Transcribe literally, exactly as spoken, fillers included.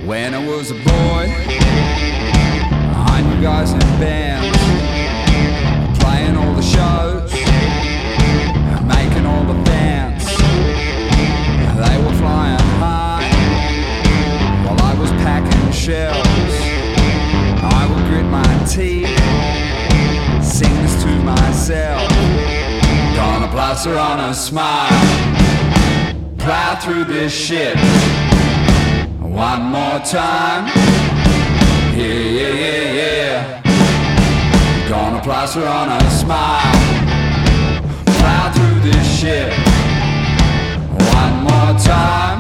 When I was a boy, I knew guys in bands, playing all the shows, making all the bands. They were flying high while I was packing shells. I would grit my teeth, sing this to myself. Gonna plaster on a smile, plow through this shit one more time. Yeah, yeah, yeah, yeah. Gonna plaster on a smile, plow through this shit one more time.